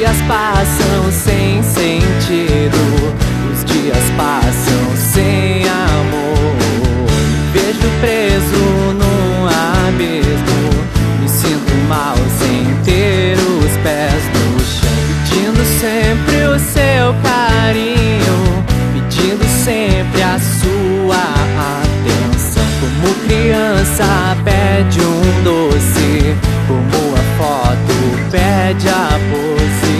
dias passam sem sentido, os dias passam sem amor. Me vejo preso num abismo, me sinto mal sem ter os pés no chão, pedindo sempre o seu carinho, pedindo sempre a sua atenção. Como criança pede um doce, como a foto pede a pose.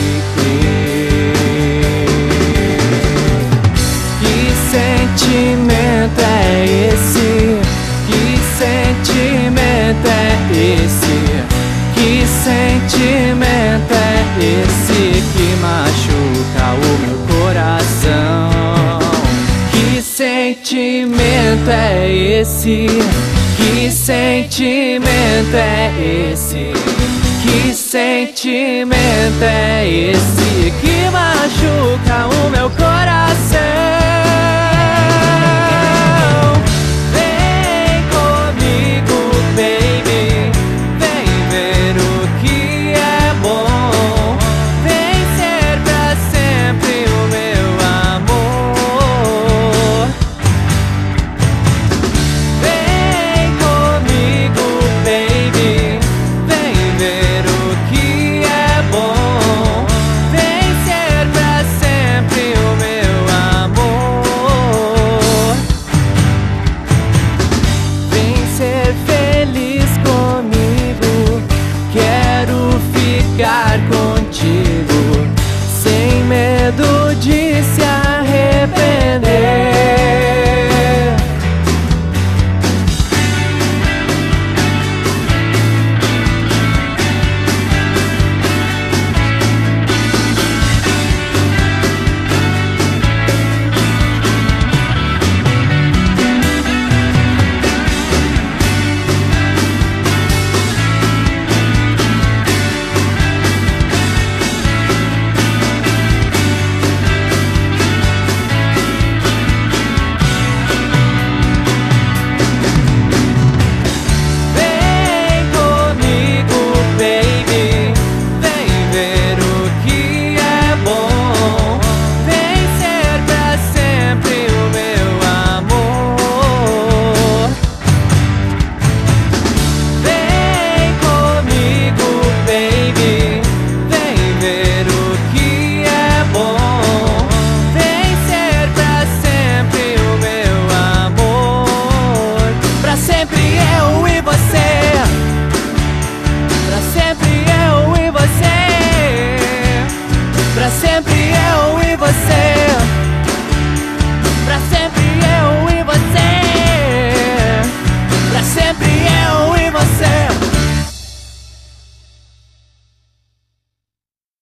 Que sentimento é esse? Que sentimento é esse? Que sentimento é esse que machuca o meu coração? Que sentimento é esse? Que sentimento é esse? Que sentimento é esse que machuca o meu coração? Vem comigo, baby, vem ver o que é bom, vem ser pra sempre o meu amor. Vem comigo, baby, vem ver o que é bom, vem ser pra sempre o meu amor. Vem ser feliz comigo, quero ficar comigo.